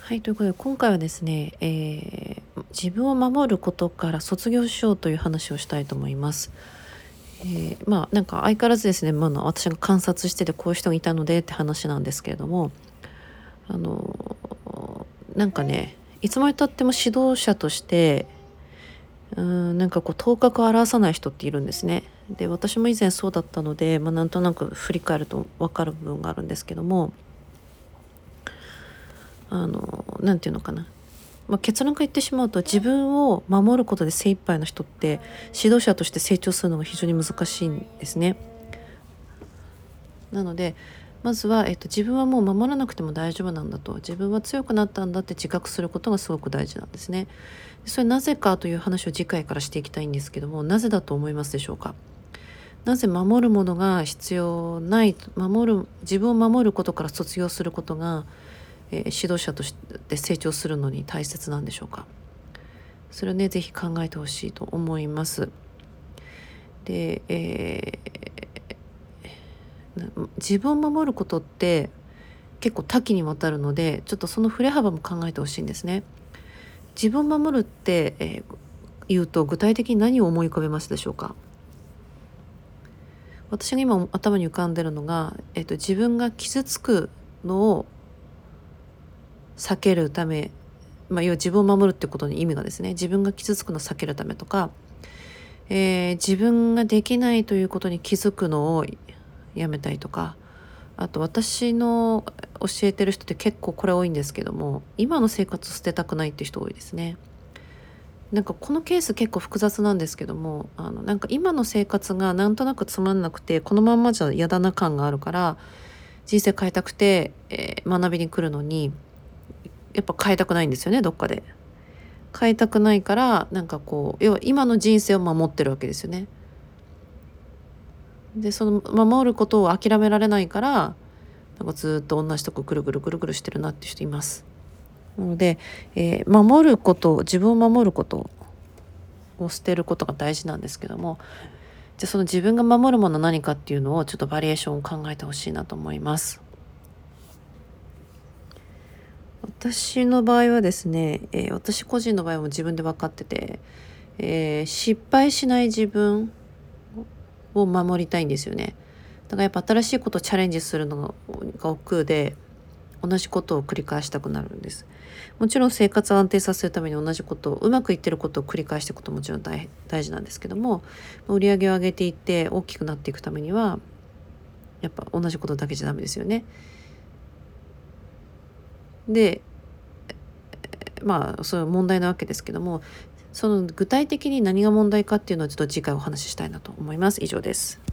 はい、ということで今回はですね、自分を守ることから卒業しようという話をしたいと思います。なんか相変わらずですね、私が観察しててこういう人がいたのでって話なんですけれども、あのなんかね、いつまでたっても指導者として、なんかこう頭角を現さない人っているんですね。で、私も以前そうだったので、なんとなく振り返ると分かる部分があるんですけども、なんていうのかな。結論から言ってしまうと、自分を守ることで精一杯の人って指導者として成長するのが非常に難しいんですね。なのでまずは、自分はもう守らなくても大丈夫なんだと、自分は強くなったんだって自覚することがすごく大事なんですね。それなぜかという話を次回からしていきたいんですけども、なぜだと思いますでしょうか。なぜ守るものが必要ない、自分を守ることから卒業することが、指導者として成長するのに大切なんでしょうか。それをね、ぜひ考えてほしいと思います。で、自分を守ることって結構多岐にわたるので、ちょっとその振れ幅も考えてほしいんですね。自分を守るって、言うと具体的に何を思い浮かべますでしょうか。私が今頭に浮かんでるのが、自分が傷つくのを避けるため、要は自分を守るってことに意味がですね、自分が傷つくのを避けるためとか、自分ができないということに気づくのをやめたいとか、あと私の教えてる人って結構これ多いんですけども、今の生活を捨てたくないっていう人多いですね。なんかこのケース結構複雑なんですけども、なんか今の生活がなんとなくつまんなくてこのまんまじゃ嫌だな感があるから、人生変えたくて、学びに来るのにやっぱ変えたくないんですよね、どっかで。変えたくないから、なんかこう要は今の人生を守ってるわけですよね。で、その守ることを諦められないから、なんかずっと同じとこぐるぐるぐるぐるしてるなっていう人います。なので、守ること、自分を守ることを捨てることが大事なんですけども、じゃあその自分が守るもの何かっていうのをちょっとバリエーションを考えてほしいなと思います。私の場合はですね、私個人の場合も自分で分かってて、失敗しない自分を守りたいんですよね。だからやっぱ新しいことをチャレンジするのが億劫で、同じことを繰り返したくなるんです。もちろん生活を安定させるために同じことをうまくいってることを繰り返していくこともちろん大事なんですけども、売り上げを上げていって大きくなっていくためにはやっぱ同じことだけじゃダメですよね。で、そういう問題なわけですけども、その具体的に何が問題かっていうのをちょっと次回お話ししたいなと思います。以上です。